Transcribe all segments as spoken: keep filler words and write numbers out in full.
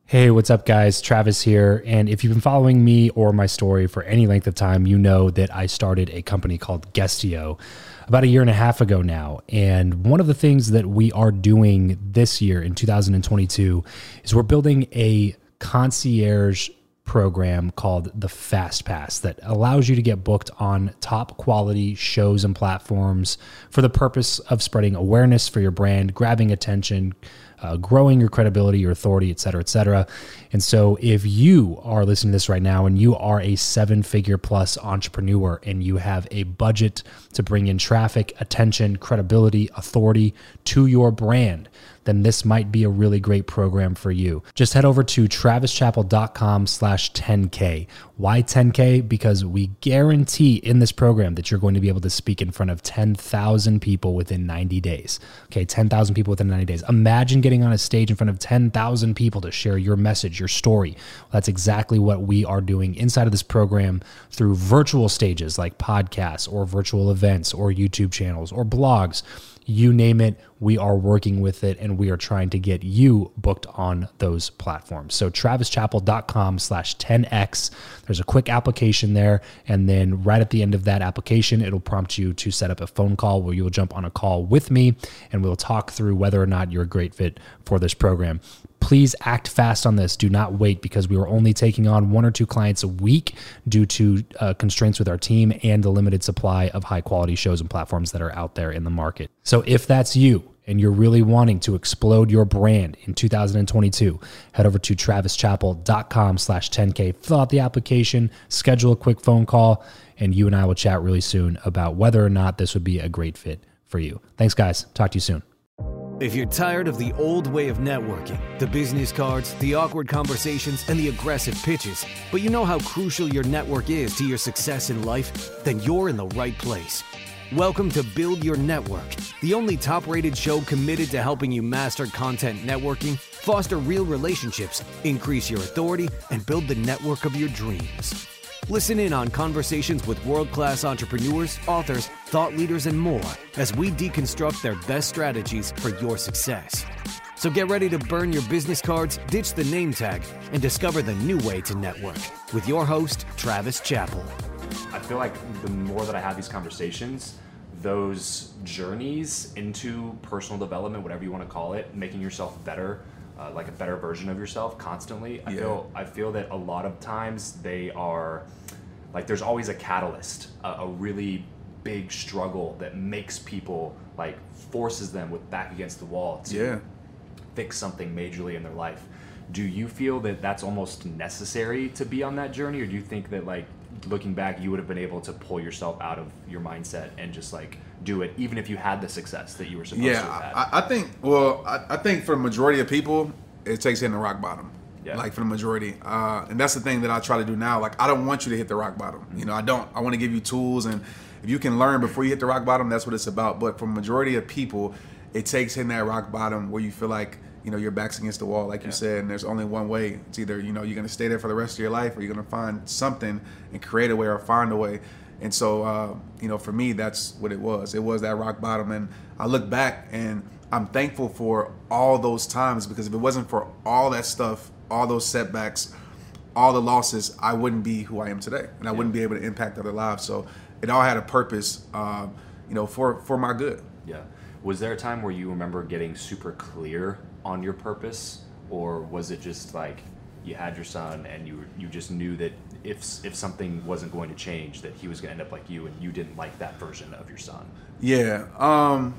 Hey, what's up, guys? Travis here. And if you've been following me or my story for any length of time, you know that I started a company called Guestio about a year and a half ago now. And one of the things that we are doing this year in two thousand twenty-two is we're building a concierge program called the Fast Pass that allows you to get booked on top quality shows and platforms for the purpose of spreading awareness for your brand, grabbing attention, Uh, growing your credibility, your authority, et cetera, et cetera. And so if you are listening to this right now and you are a seven figure plus entrepreneur and you have a budget to bring in traffic, attention, credibility, authority to your brand, then this might be a really great program for you. Just head over to travischappell.com slash 10K. Why ten K? Because we guarantee in this program that you're going to be able to speak in front of ten thousand people within ninety days. Okay, ten thousand people within ninety days. Imagine getting on a stage in front of ten thousand people to share your message, your story. Well, that's exactly what we are doing inside of this program through virtual stages like podcasts or virtual events or YouTube channels or blogs. You name it, we are working with it, and we are trying to get you booked on those platforms. So travischappell.com slash 10X. There's a quick application there, and then right at the end of that application, it'll prompt you to set up a phone call where you'll jump on a call with me, and we'll talk through whether or not you're a great fit for this program. Please act fast on this. Do not wait, because we are only taking on one or two clients a week due to uh, constraints with our team and the limited supply of high quality shows and platforms that are out there in the market. So if that's you and you're really wanting to explode your brand in two thousand twenty-two, head over to travischappell.com slash 10K, fill out the application, schedule a quick phone call, and you and I will chat really soon about whether or not this would be a great fit for you. Thanks, guys. Talk to you soon. If you're tired of the old way of networking, the business cards, the awkward conversations, and the aggressive pitches, but you know how crucial your network is to your success in life, then you're in the right place. Welcome to Build Your Network, the only top-rated show committed to helping you master content networking, foster real relationships, increase your authority, and build the network of your dreams. Listen in on conversations with world-class entrepreneurs, authors, thought leaders, and more as we deconstruct their best strategies for your success. So get ready to burn your business cards, ditch the name tag, and discover the new way to network with your host, Travis Chappell. I feel like the more that I have these conversations, those journeys into personal development, whatever you want to call it, making yourself better, Uh, like a better version of yourself constantly. I yeah. feel I feel that a lot of times they are like there's always a catalyst, a, a really big struggle that makes people like forces them with back against the wall to yeah. fix something majorly in their life. Do you feel that that's almost necessary to be on that journey, or do you think that like looking back you would have been able to pull yourself out of your mindset and just like do it even if you had the success that you were supposed yeah, to have had? I, I think, well, I, I think for the majority of people, it takes hitting the rock bottom. Yeah. Like for the majority. Uh, and that's the thing that I try to do now. Like, I don't want you to hit the rock bottom. Mm-hmm. You know, I don't. I want to give you tools, and if you can learn before you hit the rock bottom, that's what it's about. But for the majority of people, it takes hitting that rock bottom where you feel like, you know, your back's against the wall, like yeah. you said, and there's only one way. It's either, you know, you're going to stay there for the rest of your life, or you're going to find something and create a way or find a way. And so, uh, you know, for me, that's what it was. It was that rock bottom. And I look back and I'm thankful for all those times, because if it wasn't for all that stuff, all those setbacks, all the losses, I wouldn't be who I am today. And I yeah. wouldn't be able to impact other lives. So it all had a purpose, uh, you know, for, for my good. Yeah. Was there a time where you remember getting super clear on your purpose, or was it just like you had your son and you you just knew that if if something wasn't going to change, that he was going to end up like you, and you didn't like that version of your son? Yeah. Um,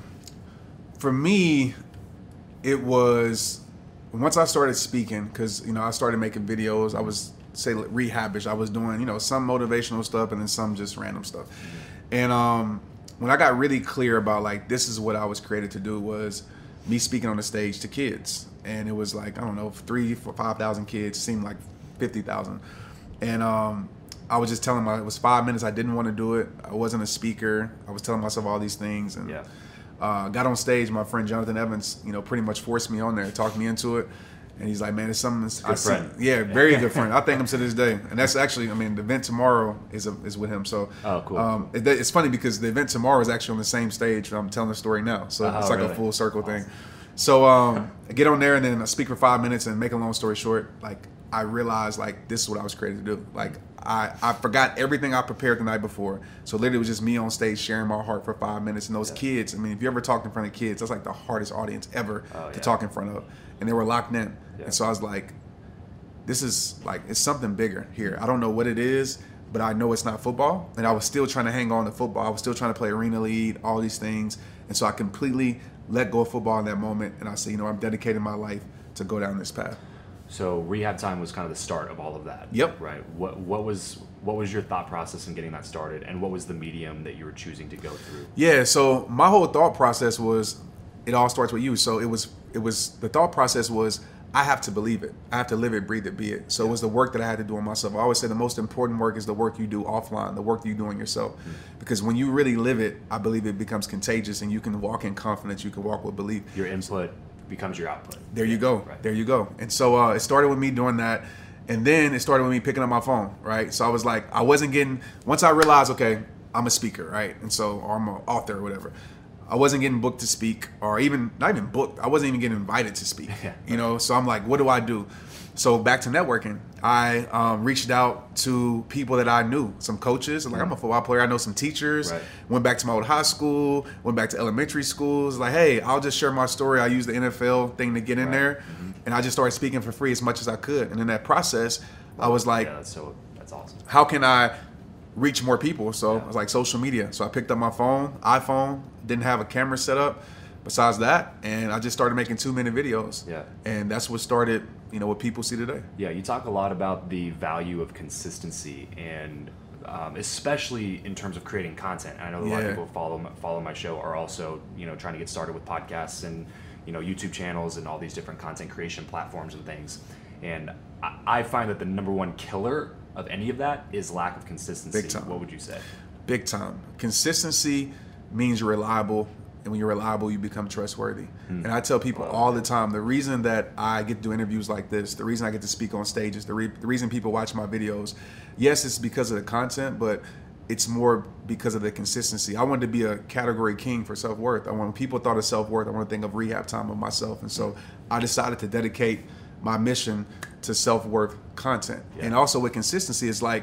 for me, it was once I started speaking, because, you know, I started making videos. I was, say, rehabbish. I was doing, you know, some motivational stuff and then some just random stuff. Mm-hmm. And um, when I got really clear about, like, this is what I was created to do, was me speaking on the stage to kids. And it was like, I don't know, three, four, five thousand kids, seemed like fifty thousand. And um, I was just telling myself, it was five minutes. I didn't want to do it. I wasn't a speaker. I was telling myself all these things. And yeah. uh, got on stage. My friend Jonathan Evans, you know, pretty much forced me on there, talked me into it. And he's like, man, it's something that's, good I friend. See. Yeah, very good friend. I thank him to this day. And that's actually, I mean, the event tomorrow is a, is with him. So oh, cool. Um, it, it's funny because the event tomorrow is actually on the same stage I'm telling the story now. So oh, it's like really? a full circle awesome. thing. So um, I get on there and then I speak for five minutes and make a long story short, like I realized like this is what I was created to do. Like I, I forgot everything I prepared the night before. So literally it was just me on stage sharing my heart for five minutes. And those yeah. kids, I mean, if you ever talked in front of kids, that's like the hardest audience ever oh, to yeah. talk in front of. And they were locked in. Yeah. And so I was like, this is like, it's something bigger here. I don't know what it is, but I know it's not football. And I was still trying to hang on to football. I was still trying to play arena lead, all these things. And so I completely let go of football in that moment. And I said, you know, I'm dedicating my life to go down this path. So rehab time was kind of the start of all of that. Yep. Right. What what was what was your thought process in getting that started, and what was the medium that you were choosing to go through? Yeah. So my whole thought process was, it all starts with you. So it was it was the thought process was, I have to believe it. I have to live it, breathe it, be it. So yeah. it was the work that I had to do on myself. I always say the most important work is the work you do offline, the work you do on yourself. Mm-hmm. Because when you really live it, I believe it becomes contagious, and you can walk in confidence. You can walk with belief. Your input becomes your output. There you go. Right. There you go. And so uh, it started with me doing that. And then it started with me picking up my phone, right? So I was like, I wasn't getting, once I realized, okay, I'm a speaker, right? And so, or I'm an author or whatever. I wasn't getting booked to speak, or even, not even booked, I wasn't even getting invited to speak, yeah, right. you know? So I'm like, what do I do? So back to networking, I um, reached out to people that I knew, some coaches. Like, I'm a football player. I know some teachers. Right. Went back to my old high school. Went back to elementary schools. Like, hey, I'll just share my story. I use the N F L thing to get in right. there, mm-hmm. and I just started speaking for free as much as I could. And in that process, I was like, yeah, that's so that's awesome. How can I reach more people? So yeah. I was like, social media. So I picked up my phone, iPhone. Didn't have a camera set up. Besides that, and I just started making two minute videos. Yeah. And that's what started, you know, what people see today. Yeah, you talk a lot about the value of consistency, and um, especially in terms of creating content. And I know a yeah. lot of people who follow follow my show are also, you know, trying to get started with podcasts and, you know, YouTube channels and all these different content creation platforms and things. And I, I find that the number one killer of any of that is lack of consistency. Big time. What would you say? Big time. Consistency means you're reliable. And when you're reliable, you become trustworthy. Hmm. And I tell people all the time, the reason that I get to do interviews like this, the reason I get to speak on stages, the, re- the reason people watch my videos, yes, it's because of the content, but it's more because of the consistency. I wanted to be a category king for self-worth. I want, when people thought of self-worth, I want to think of rehab time of myself. And so I decided to dedicate my mission to self-worth content. Yeah. And also with consistency, it's like,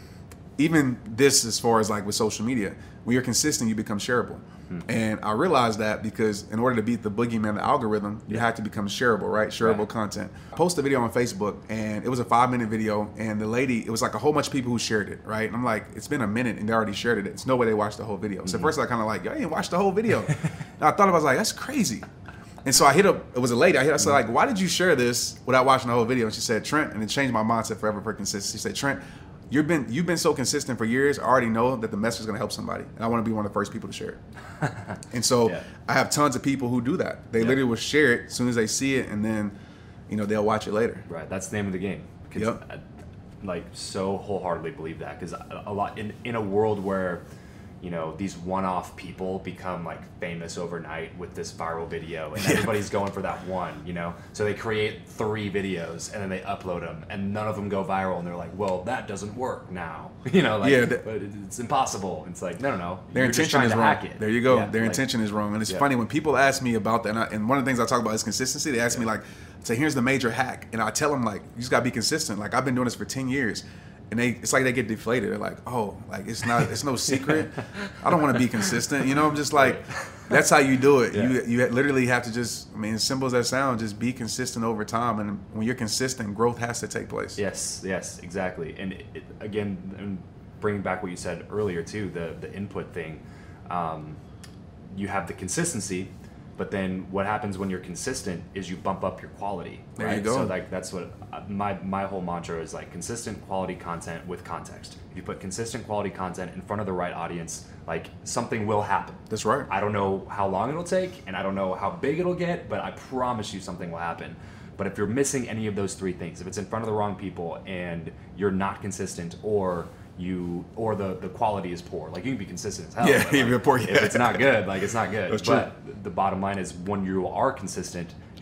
even this as far as like with social media, when you're consistent, you become shareable. Mm-hmm. And I realized that because in order to beat the boogeyman, the algorithm, you yeah. have to become shareable, right? Shareable right. content. I posted a video on Facebook, and it was a five minute video, and the lady, it was like a whole bunch of people who shared it, right? And I'm like, it's been a minute and they already shared it. It's no way they watched the whole video. Mm-hmm. So first I kind of like, yo, I didn't watch the whole video. And I thought, I was like, that's crazy. And so I hit up, it was a lady, I hit, I said like, why did you share this without watching the whole video? And she said, Trent, and it changed my mindset forever for consistency. She said, Trent, You've been you've been so consistent for years. I already know that the message is going to help somebody, and I want to be one of the first people to share it. And so yeah. I have tons of people who do that. They yeah. literally will share it as soon as they see it, and then, you know, they'll watch it later. Right. That's the name of the game. Yep. I, like so wholeheartedly believe that, because a, a lot in in a world where, you know, these one-off people become like famous overnight with this viral video, and yeah. everybody's going for that one, you know? So they create three videos and then they upload them, and none of them go viral, and they're like, well, that doesn't work now. You know, like, yeah, that, but it's impossible. It's like, no, no, no. Their You're intention is to wrong. Hack it. There you go. Yeah, Their like, intention is wrong. And it's yeah. funny when people ask me about that, and, I, and one of the things I talk about is consistency. They ask yeah. me like, say, here's the major hack. And I tell them like, you just gotta be consistent. Like, I've been doing this for ten years. And they, it's like they get deflated. They're like, oh, like it's not, it's no secret. I don't want to be consistent. You know, I'm just like, that's how you do it. Yeah. You you literally have to just, I mean, as simple as that sounds, just be consistent over time. And when you're consistent, growth has to take place. Yes, yes, exactly. And it, it, again, and bringing back what you said earlier too, the the input thing. Um, you have the consistency, but then what happens when you're consistent is you bump up your quality. Right? There you go. So like that's what my my whole mantra is, like consistent quality content with context. If you put consistent quality content in front of the right audience, like something will happen. That's right. I don't know how long it'll take, and I don't know how big it'll get, but I promise you something will happen. But if you're missing any of those three things, if it's in front of the wrong people and you're not consistent, or you or the, the quality is poor, like you can be consistent as hell. Yeah, like, you're poor. Yeah. If it's not good, like it's not good. That's but true. the bottom line is when you are consistent,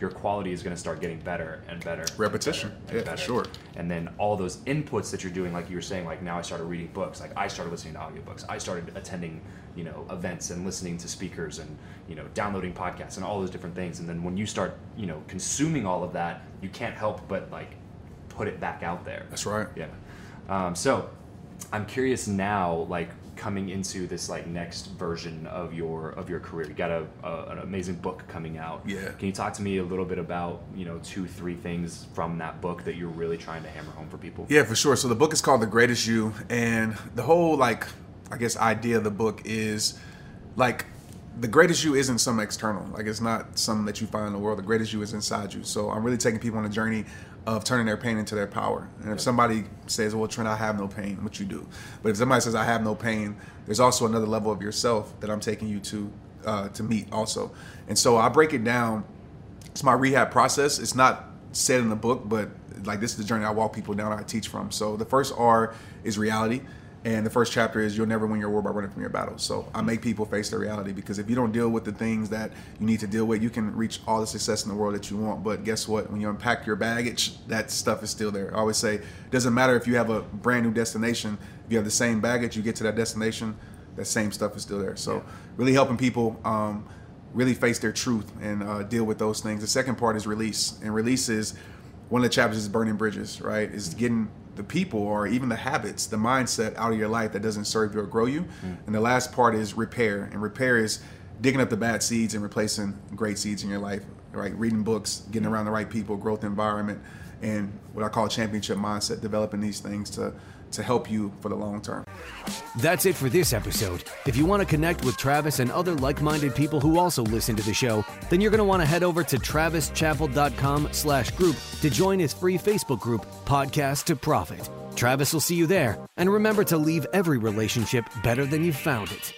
your quality is going to start getting better and better. Repetition, and better and yeah, better. for sure. And then all those inputs that you're doing, like you were saying, like now I started reading books, like I started listening to audiobooks, I started attending, you know, events and listening to speakers and, you know, downloading podcasts and all those different things. And then when you start, you know, consuming all of that, you can't help but like put it back out there. That's right. Yeah. Um, so I'm curious now, like coming into this like next version of your of your career. You got a, a an amazing book coming out. Yeah. Can you talk to me a little bit about, you know, two, three things from that book that you're really trying to hammer home for people? Yeah, for sure. So the book is called The Greatest You, and the whole like I guess idea of the book is like the greatest you isn't some external. Like it's not something that you find in the world. The greatest you is inside you. So I'm really taking people on a journey of turning their pain into their power. And if somebody says, well, Trent, I have no pain, what you do. But if somebody says, I have no pain, there's also another level of yourself that I'm taking you to uh, to meet also. And so I break it down. It's my rehab process. It's not said in the book, but like this is the journey I walk people down, I teach from. So the first R is reality. And the first chapter is you'll never win your war by running from your battles. So I make people face their reality, because if you don't deal with the things that you need to deal with, you can reach all the success in the world that you want. But guess what? When you unpack your baggage, that stuff is still there. I always say, it doesn't matter if you have a brand new destination. If you have the same baggage, you get to that destination, that same stuff is still there. So really helping people um, really face their truth and uh, deal with those things. The second part is release. And release is, one of the chapters is burning bridges, right? Is getting the people or even the habits, the mindset out of your life that doesn't serve you or grow you. Mm. And the last part is repair. And repair is digging up the bad seeds and replacing great seeds in your life, right? Reading books, getting around the right people, growth environment, and what I call championship mindset, developing these things to to help you for the long term. That's it for this episode. If you want to connect with Travis and other like-minded people who also listen to the show, then you're going to want to head over to travischappell.com slash group to join his free Facebook group, Podcast to Profit. Travis will see you there. And remember to leave every relationship better than you found it.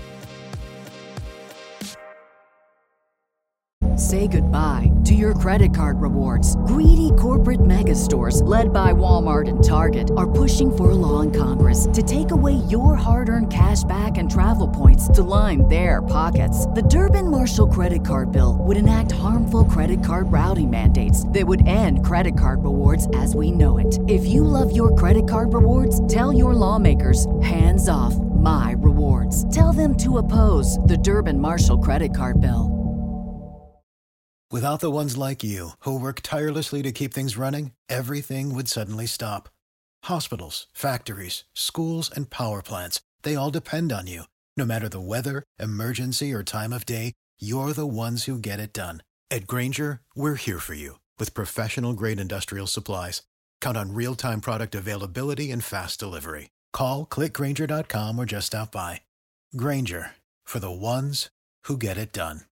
Say goodbye to your credit card rewards. Greedy corporate mega stores, led by Walmart and Target, are pushing for a law in Congress to take away your hard-earned cash back and travel points to line their pockets. The Durbin-Marshall credit card bill would enact harmful credit card routing mandates that would end credit card rewards as we know it. If you love your credit card rewards, tell your lawmakers, hands off my rewards. Tell them to oppose the Durbin-Marshall credit card bill. Without the ones like you, who work tirelessly to keep things running, everything would suddenly stop. Hospitals, factories, schools, and power plants, they all depend on you. No matter the weather, emergency, or time of day, you're the ones who get it done. At Grainger, we're here for you with professional-grade industrial supplies. Count on real-time product availability and fast delivery. Call, click Grainger dot com, or just stop by. Grainger, for the ones who get it done.